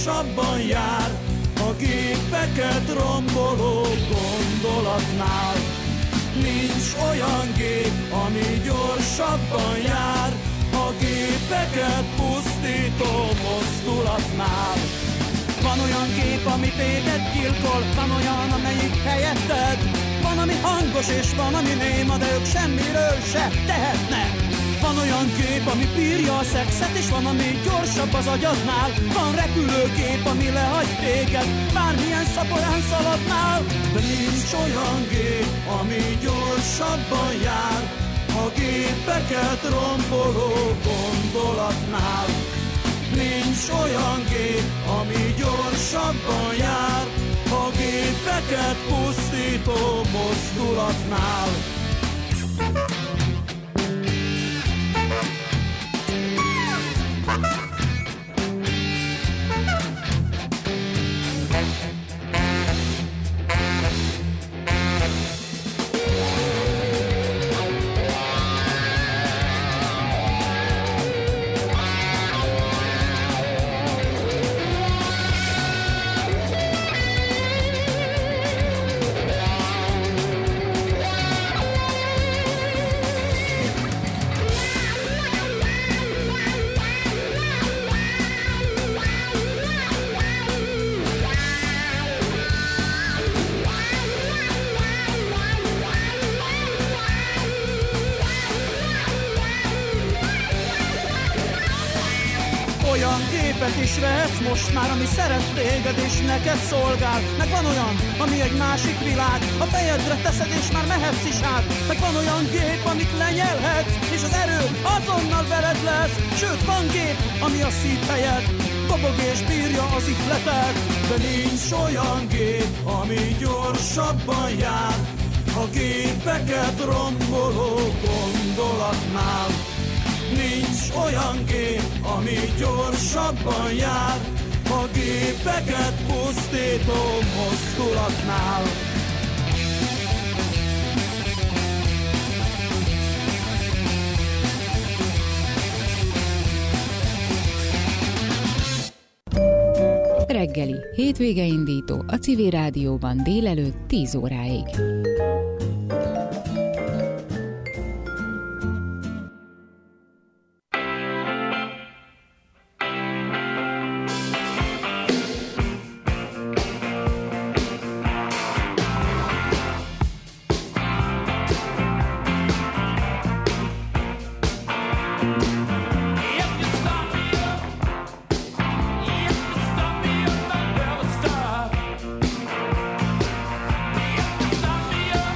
gyorsabban jár a gépeket romboló gondolatnál. Nincs olyan gép, ami gyorsabban jár a gépeket pusztító mozdulatnál. Van olyan gép, ami téged gyilkol, van olyan, amelyik helyetted. Van, ami hangos és van, ami néma, de ők semmiről se tehetnek. Van olyan gép, ami bírja a szexet, és van, ami gyorsabb az agyadnál. Van repülőgép, ami lehagy téged bármilyen szaporán szaladnál. De nincs olyan gép, ami gyorsabban jár a gépeket romboló gondolatnál. Nincs olyan gép, ami gyorsabban jár a gépeket pusztító mozdulatnál. Is vehetsz most már, ami szeret téged és neked szolgál. Meg van olyan, ami egy másik világ, a fejedre teszed és már mehetsz is át. Meg van olyan gép, amit lenyelhetsz, és az erő azonnal veled lesz. Sőt, van gép, ami a szívhelyed, dobog és bírja az ihletet. De nincs olyan gép, ami gyorsabban jár a gépeket romboló gondolatnál. Nincs olyan gép, ami gyorsabban jár a gépeket pusztító mozdulatnál. Reggeli, hétvége indító a Civil Rádióban délelőtt 10 óráig. Stop me up.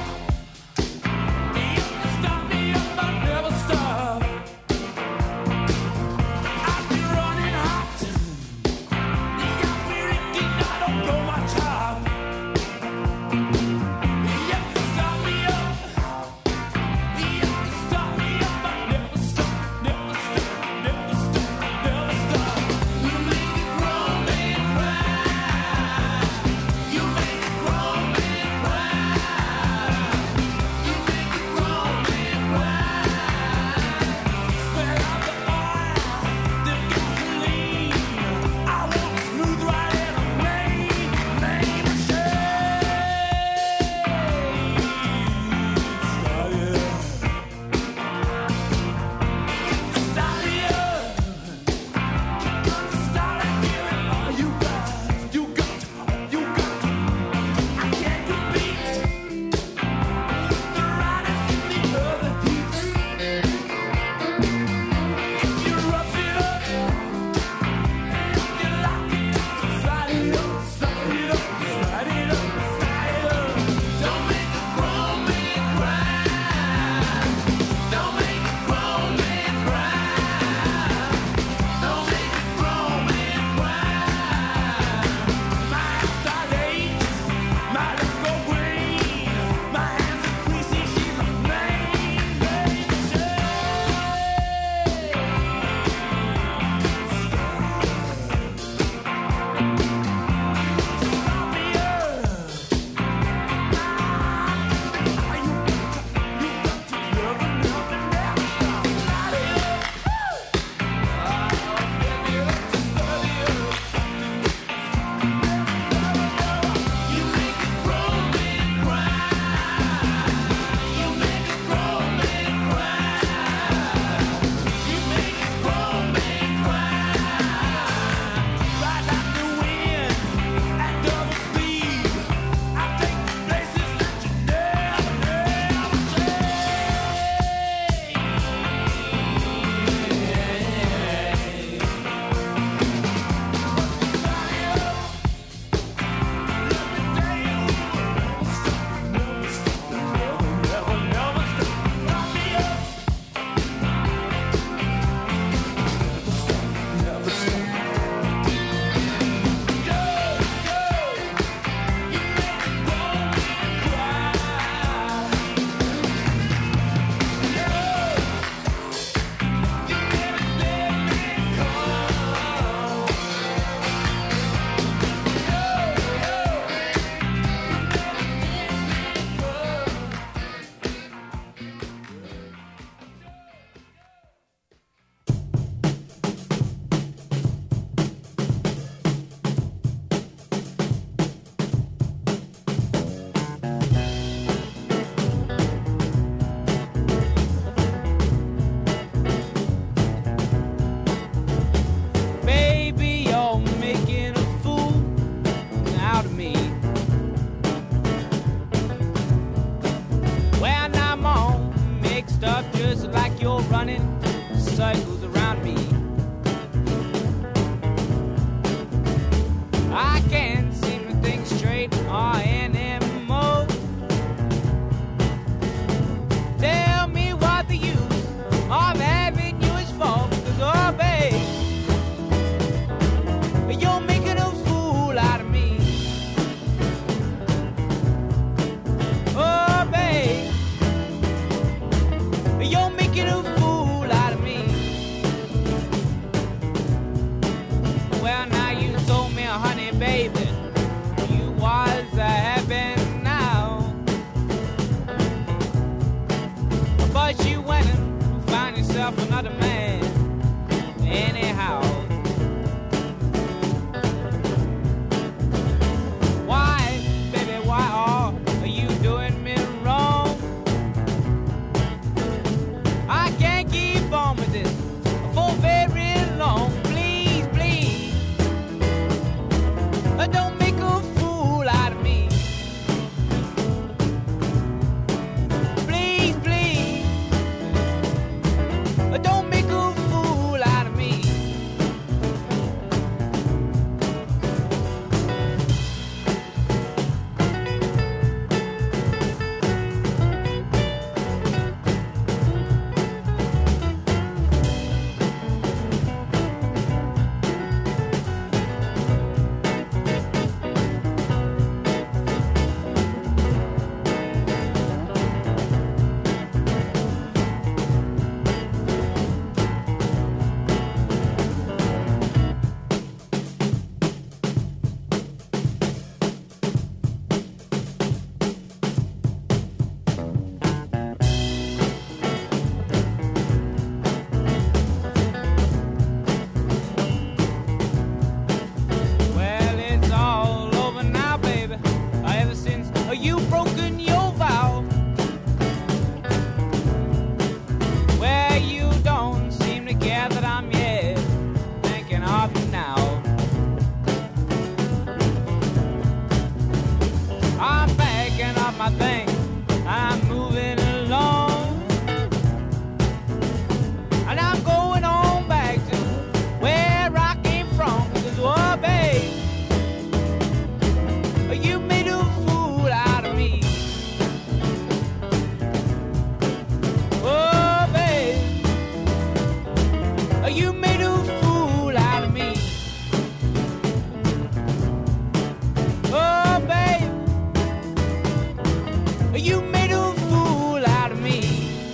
not a man anyhow. Why, baby, why are you doing me wrong? I can't keep on with this for very long. Please, please, don't make a fool out of me. Please, please, don't make a fool out of me. Well, it's all over now, baby. Ever since you've broken your vow. Well, you don't seem to care that I'm yet thinking of you now. I'm packing up my things, I'm moving along, and I'm going on back to where I came from. Because, oh, babe, you made a fool out of me. Oh, babe, you made a fool out of me. Oh, babe, you made a fool out of me.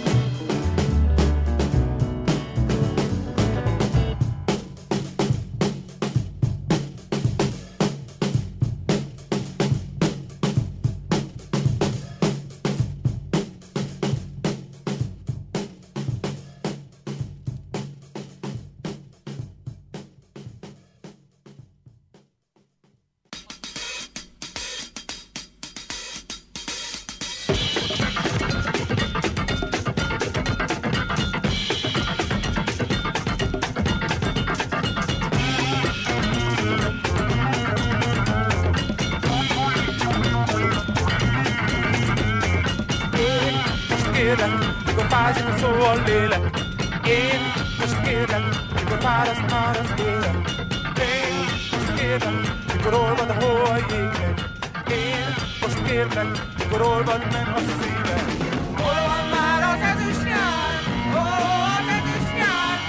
kérlek, mikor fázik a szó a lélek. Én most kérlek, mikor fáraszt már az élet. Én most kérlek, mikor olvad a hó a jégre. Én most kérlek, mikor olvad meg a szívem. Hol van már az ezüst nyár? Ó, az ezüst nyár!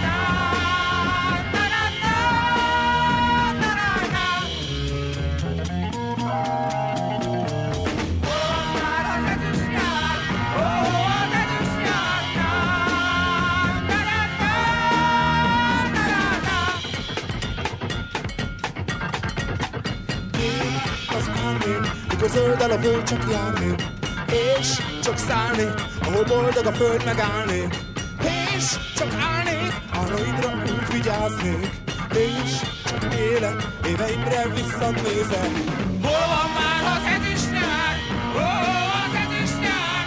Mikor zöld el a föld, csak járnék, és csak szállnék, ahol boldog a föld, megállnék. És csak állnék, a rajtra úgy vigyáznék, és csak élek, éveimre visszanézek. Hol van már az ezüst nyár? Ó, az ezüst nyár!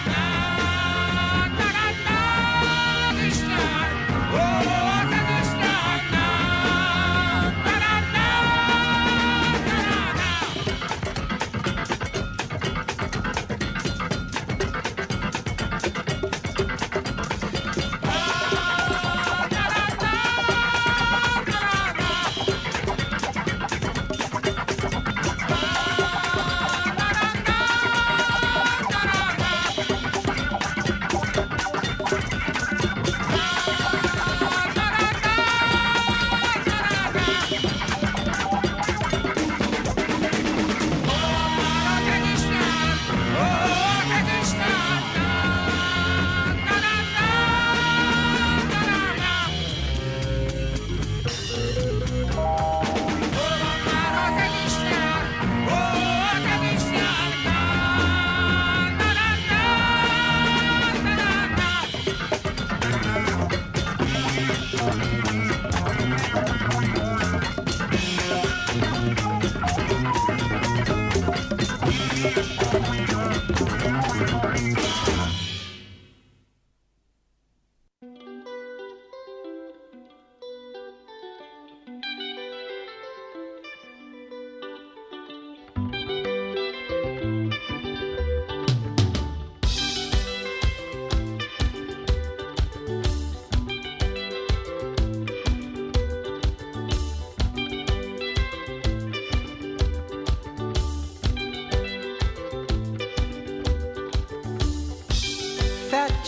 Az ezüst nyár! Ó, az ezüst nyár!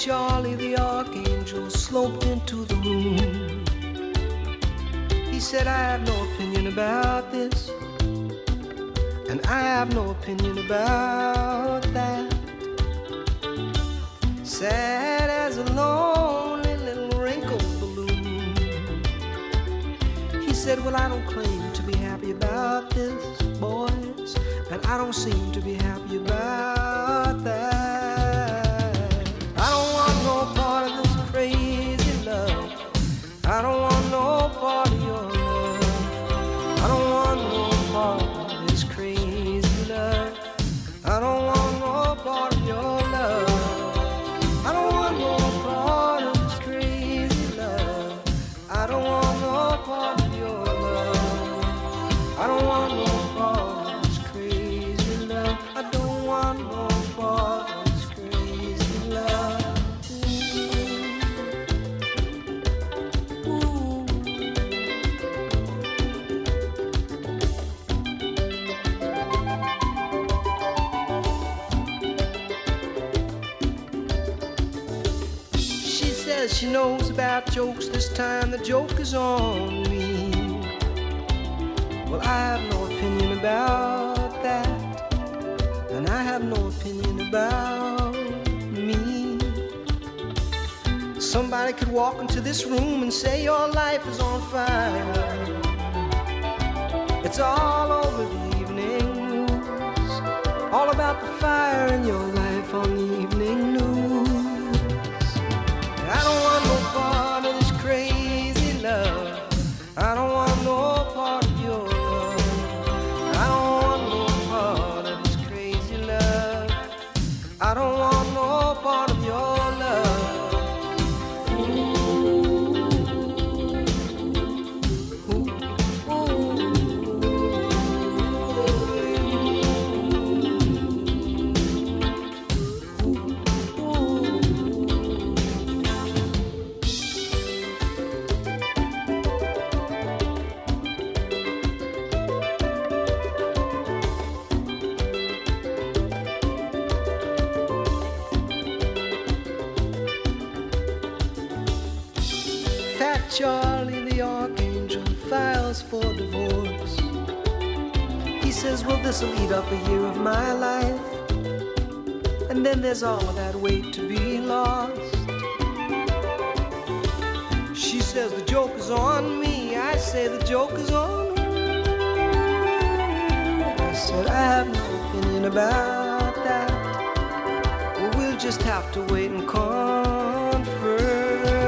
Charlie the Archangel sloped into the room. He said, I have no opinion about this, and I have no opinion about that. Sad as a lonely little wrinkled balloon. He said, well, I don't claim to be happy about this, boys, and I don't seem to be happy about that. I don't want no part of this crazy love. I don't want no part of your love. I don't want no part of this crazy love. I don't want no part of your love. I don't want no part of this crazy love. I don't want no part of your love. I don't want no part of this crazy love. I don't want no part of this crazy love. She knows about jokes, this time the joke is on me. Well, I have no opinion about that, and I have no opinion about me. Somebody could walk into this room and say your life is on fire. It's all over the evening news, all about the fire in your life on the evening news. I don't want no part of this crazy love. I don't want no part of your love. I don't want no part of this crazy love. I don't want no part of your love. Charlie the Archangel files for divorce. He says, well, this'll eat up a year of my life, and then there's all of that weight to be lost. She says the joke is on me. I say the joke is on her. I said, I have no opinion about that. Well, we'll just have to wait and confer.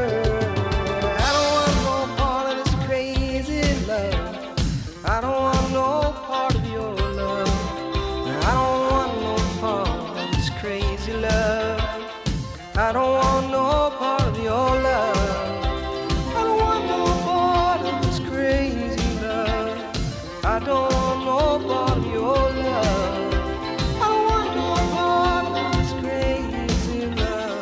I don't want no part of your love. I don't want no part of this crazy love. I don't want no part of your love. I don't want no part of this crazy love. I don't want no part of your love. I don't want no part of this crazy love.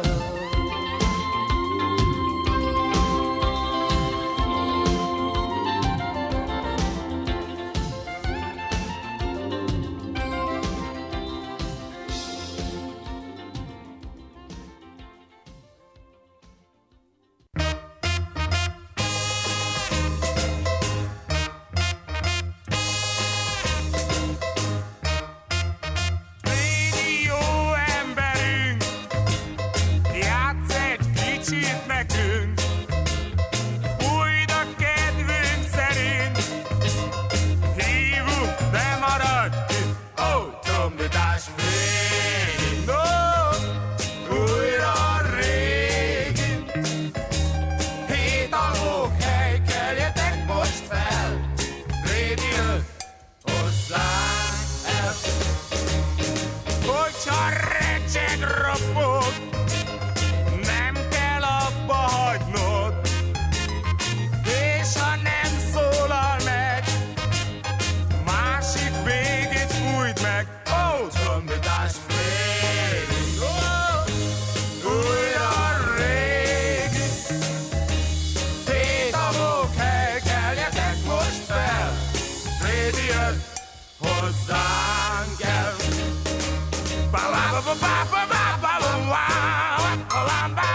Hozzánk el.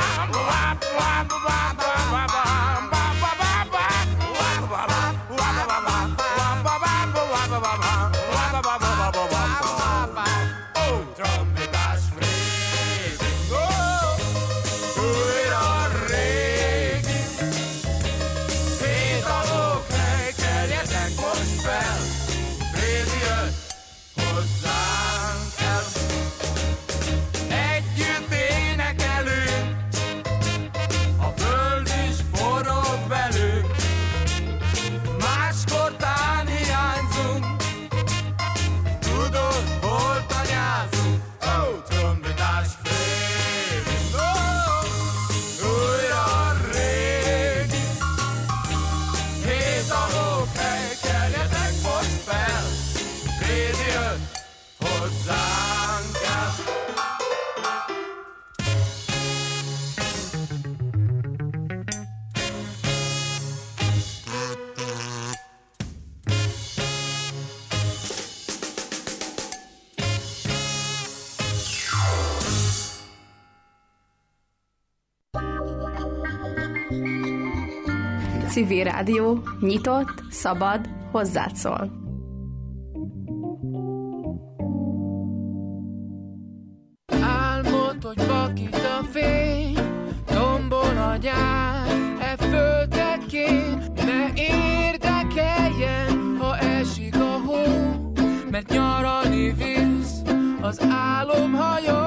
trombitás Frédi, újra régi. Pédalok, keljetek most fel, Frédi jött hozzánk el. Együtt énekelünk, a föld is forog velünk, máskor tán hiányzunk, tudod, hol tanyázunk. Ó, trombitás Frédi, újra régi. Hét alók, keljetek most fel, Frédi jött hozzánk el. Civil Rádió, nyitott, szabad, hozzád szól. Álmod, hogy vakít a fény, tombol a nyár, e földekén. Ne érdekeljen, ha esik a hó, mert nyaralni visz az álomhajó.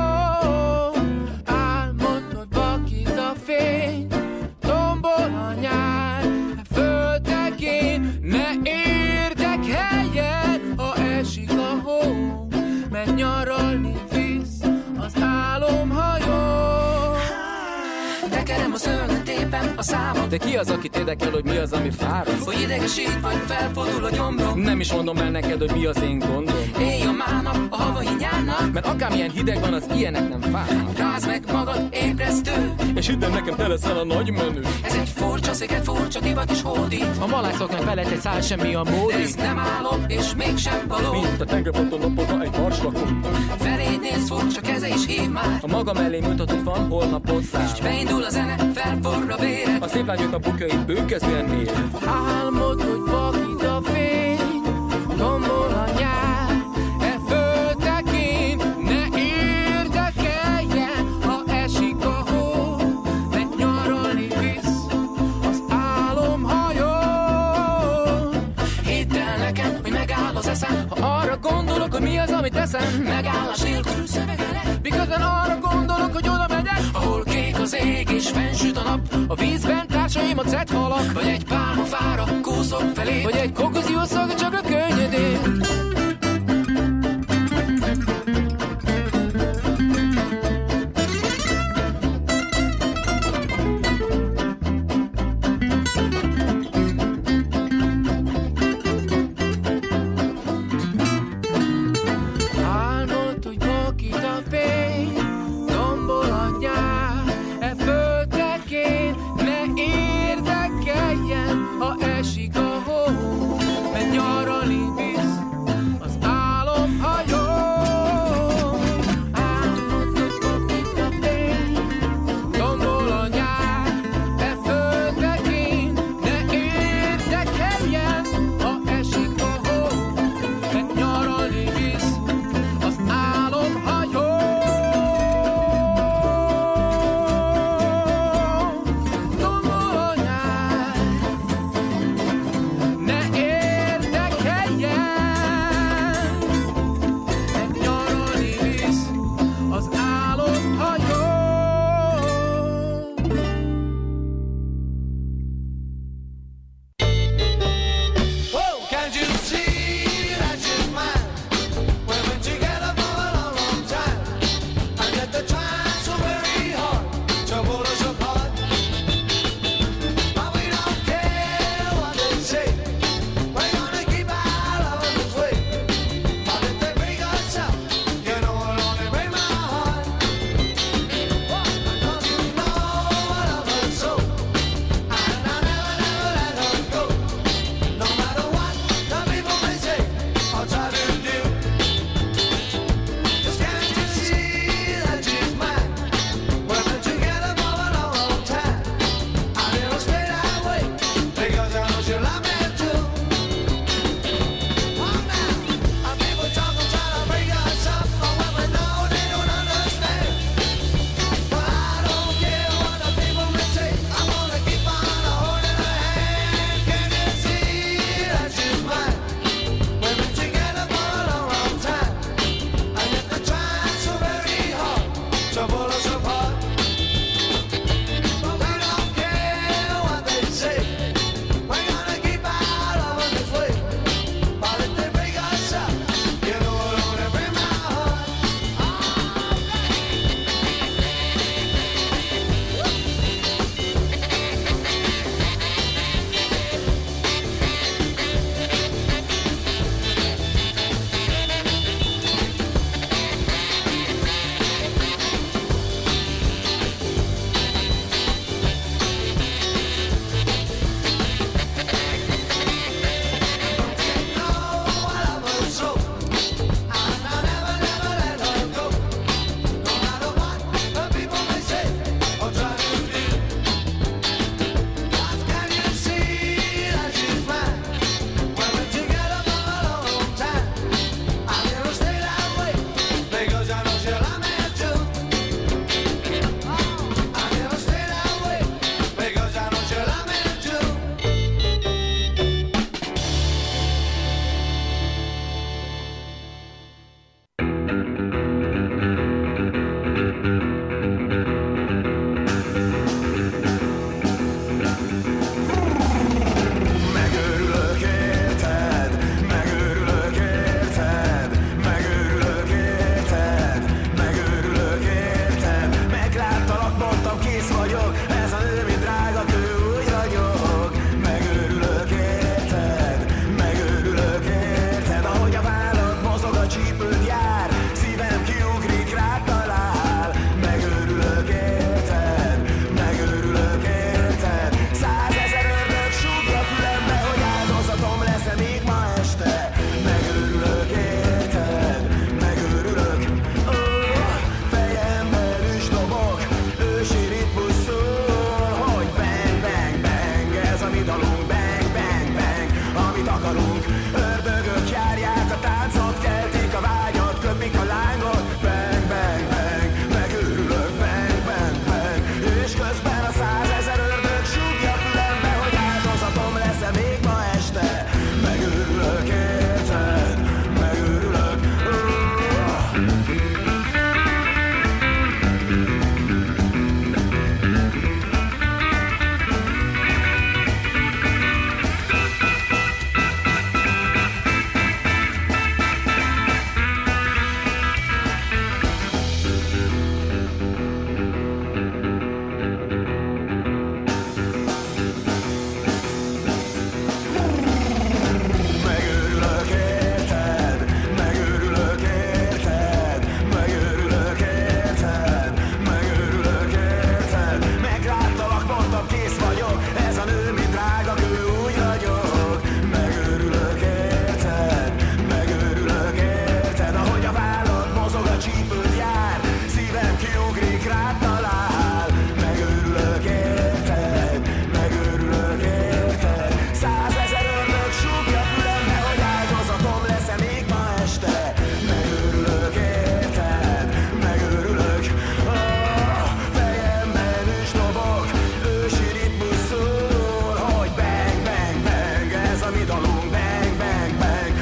Álmod, hogy vakít a fény, tombol a nyár, e földekén. Ne érdekeljen, ha esik a hó, mert nyaralni visz az álomhajó. Tekerem a szögletében a számot. De ki az, akit érdekel, hogy mi az, ami fáraszt? Hogy idegesít vagy felfordul a gyomrom. Nem is mondom el neked, hogy mi az én gondom. Éjjel mának, a havai nyárnak. Mert akármilyen hideg van, az ilyenek nem fárnak. Rázd meg magad, ébresztő. És hidd el nekem, te leszel a nagy menő. Ez egy furcsa sziget, furcsa divat is hódít. A malászoknak felett egy szál, semmi a módi. De ez nem álom, és mégsem való. Mint a tengerparton napolva egy marslakon. Feléd néz, furcsa keze is hív már. A maga mellé mutatott van, holnap hozzá. És beindul a zene, felforra véred. A szép lányok a bukjait bőkezően mér. Álmod, hogy vakít a fény, tombol a nyár, e földekén. Ne érdekeljen, ha esik a hó, mert nyaralni visz az álomhajó. Hidd el nekem, hogy megáll az eszem, Ha arra gondolok, hogy mi az, amit teszem, megállás nélkül szövegelek. miközben arra gondolok, hogy oda megyek, Ahol kék az ég és fennsüt a nap, a vízben társaim a cethalak, vagy egy pálmafára kúszok felé, vagy egy kokoszió szaggacsakra könnyű.